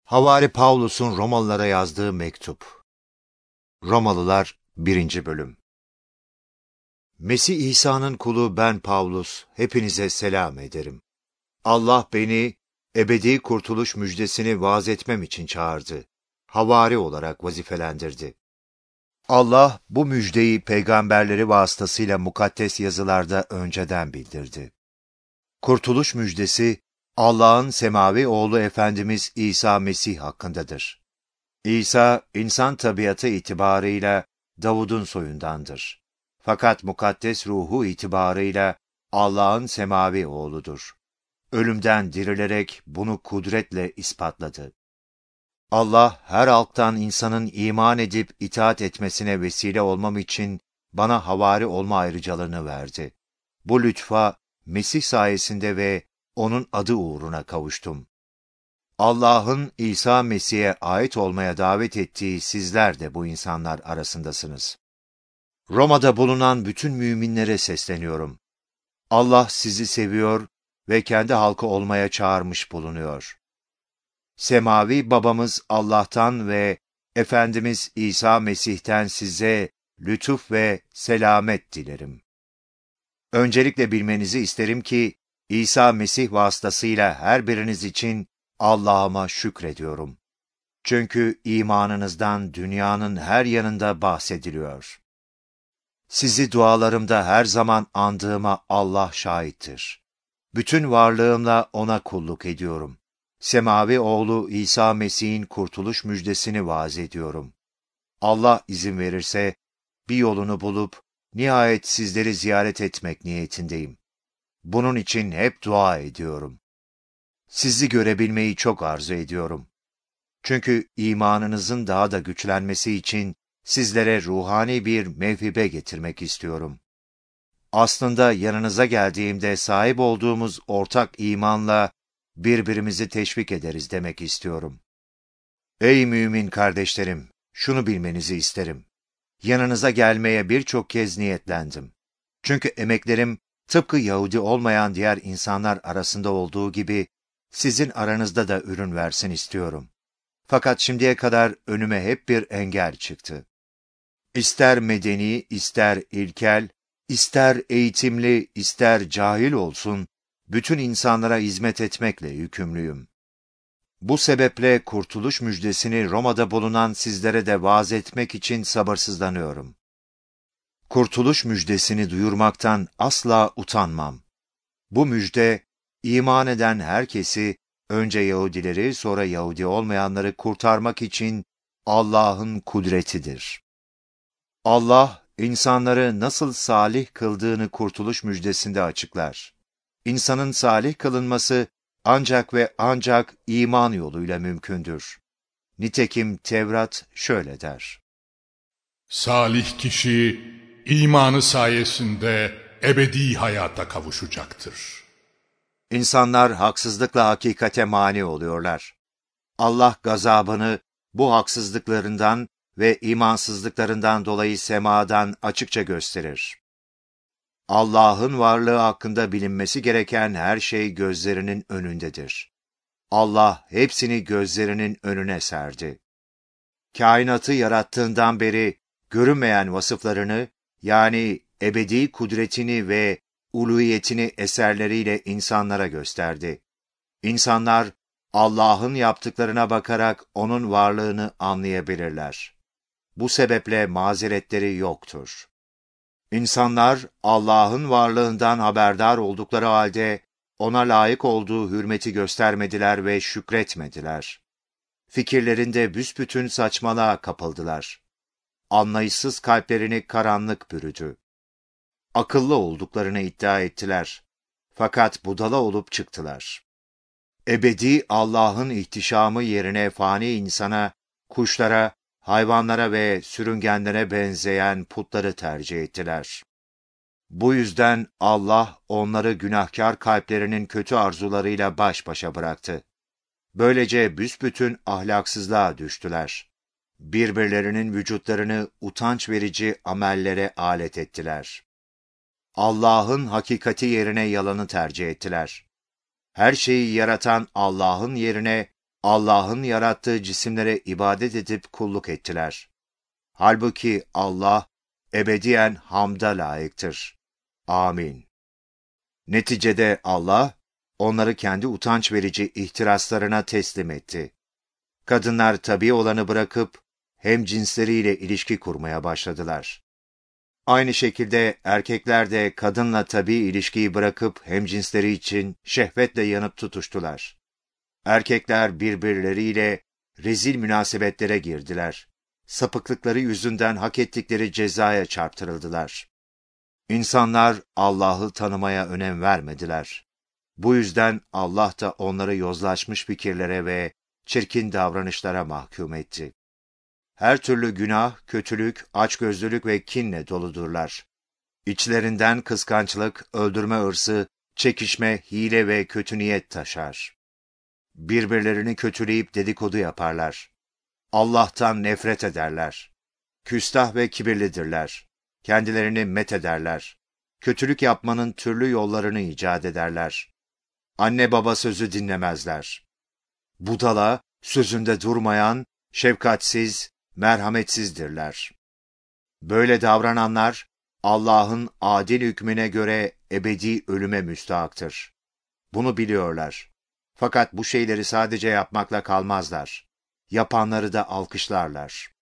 Havari Pavlus'un Romalılara yazdığı mektup. Romalılar 1. Bölüm. Mesih İsa'nın kulu ben Pavlus, hepinize selam ederim. Allah beni ebedi kurtuluş müjdesini vaaz etmem için çağırdı. Havari olarak vazifelendirdi. Allah bu müjdeyi peygamberleri vasıtasıyla mukaddes yazılarda önceden bildirdi. Kurtuluş müjdesi, Allah'ın semavi oğlu Efendimiz İsa Mesih hakkındadır. İsa, insan tabiatı itibarıyla Davud'un soyundandır. Fakat mukaddes ruhu itibarıyla Allah'ın semavi oğludur. Ölümden dirilerek bunu kudretle ispatladı. Allah, her halktan insanın iman edip itaat etmesine vesile olmam için bana havari olma ayrıcalığını verdi. Bu lütfa, Mesih sayesinde ve onun adı uğruna kavuştum. Allah'ın İsa Mesih'e ait olmaya davet ettiği sizler de bu insanlar arasındasınız. Roma'da bulunan bütün müminlere sesleniyorum. Allah sizi seviyor ve kendi halkı olmaya çağırmış bulunuyor. Semavi babamız Allah'tan ve Efendimiz İsa Mesih'ten size lütuf ve selamet dilerim. Öncelikle bilmenizi isterim ki, İsa Mesih vasıtasıyla her biriniz için Allah'ıma şükrediyorum. Çünkü imanınızdan dünyanın her yanında bahsediliyor. Sizi dualarımda her zaman andığıma Allah şahittir. Bütün varlığımla ona kulluk ediyorum. Semavi oğlu İsa Mesih'in kurtuluş müjdesini vaaz ediyorum. Allah izin verirse bir yolunu bulup nihayet sizleri ziyaret etmek niyetindeyim. Bunun için hep dua ediyorum. Sizi görebilmeyi çok arzu ediyorum. Çünkü imanınızın daha da güçlenmesi için sizlere ruhani bir mevhibe getirmek istiyorum. Aslında yanınıza geldiğimde sahip olduğumuz ortak imanla birbirimizi teşvik ederiz demek istiyorum. Ey mümin kardeşlerim, şunu bilmenizi isterim. Yanınıza gelmeye birçok kez niyetlendim. Çünkü emeklerim tıpkı Yahudi olmayan diğer insanlar arasında olduğu gibi sizin aranızda da ürün versin istiyorum. Fakat şimdiye kadar önüme hep bir engel çıktı. İster medeni, ister ilkel, ister eğitimli, ister cahil olsun, bütün insanlara hizmet etmekle yükümlüyüm. Bu sebeple kurtuluş müjdesini Roma'da bulunan sizlere de vaaz etmek için sabırsızlanıyorum. Kurtuluş müjdesini duyurmaktan asla utanmam. Bu müjde, iman eden herkesi, önce Yahudileri sonra Yahudi olmayanları kurtarmak için Allah'ın kudretidir. Allah, insanları nasıl salih kıldığını kurtuluş müjdesinde açıklar. İnsanın salih kılınması ancak ve ancak iman yoluyla mümkündür. Nitekim Tevrat şöyle der. Salih kişi imanı sayesinde ebedi hayata kavuşacaktır. İnsanlar haksızlıkla hakikate mani oluyorlar. Allah gazabını bu haksızlıklarından ve imansızlıklarından dolayı semadan açıkça gösterir. Allah'ın varlığı hakkında bilinmesi gereken her şey gözlerinin önündedir. Allah hepsini gözlerinin önüne serdi. Kainatı yarattığından beri görünmeyen vasıflarını, yani ebedi kudretini ve uluhiyetini eserleriyle insanlara gösterdi. İnsanlar, Allah'ın yaptıklarına bakarak onun varlığını anlayabilirler. Bu sebeple mazeretleri yoktur. İnsanlar, Allah'ın varlığından haberdar oldukları halde, ona layık olduğu hürmeti göstermediler ve şükretmediler. Fikirlerinde büsbütün saçmalığa kapıldılar. Anlayışsız kalplerini karanlık bürüdü. Akıllı olduklarını iddia ettiler. Fakat budala olup çıktılar. Ebedi Allah'ın ihtişamı yerine fani insana, kuşlara, hayvanlara ve sürüngenlere benzeyen putları tercih ettiler. Bu yüzden Allah onları günahkar kalplerinin kötü arzularıyla baş başa bıraktı. Böylece büsbütün ahlaksızlığa düştüler. Birbirlerinin vücutlarını utanç verici amellere alet ettiler. Allah'ın hakikati yerine yalanı tercih ettiler. Her şeyi yaratan Allah'ın yerine Allah'ın yarattığı cisimlere ibadet edip kulluk ettiler. Halbuki Allah ebediyen hamda layıktır. Amin. Neticede Allah, onları kendi utanç verici ihtiraslarına teslim etti. Kadınlar tabii olanı bırakıp, hemcinsleriyle ilişki kurmaya başladılar. Aynı şekilde erkekler de kadınla tabii ilişkiyi bırakıp hemcinsleri için şehvetle yanıp tutuştular. Erkekler birbirleriyle rezil münasebetlere girdiler. Sapıklıkları yüzünden hak ettikleri cezaya çarptırıldılar. İnsanlar Allah'ı tanımaya önem vermediler. Bu yüzden Allah da onları yozlaşmış fikirlere ve çirkin davranışlara mahkum etti. Her türlü günah, kötülük, açgözlülük ve kinle doludurlar. İçlerinden kıskançlık, öldürme hırsı, çekişme, hile ve kötü niyet taşar. Birbirlerini kötüleyip dedikodu yaparlar. Allah'tan nefret ederler. Küstah ve kibirlidirler. Kendilerini methederler. Kötülük yapmanın türlü yollarını icat ederler. Anne baba sözü dinlemezler. Budala, sözünde durmayan, şefkatsiz, merhametsizdirler. Böyle davrananlar, Allah'ın adil hükmüne göre ebedi ölüme müstahaktır. Bunu biliyorlar. Fakat bu şeyleri sadece yapmakla kalmazlar. Yapanları da alkışlarlar.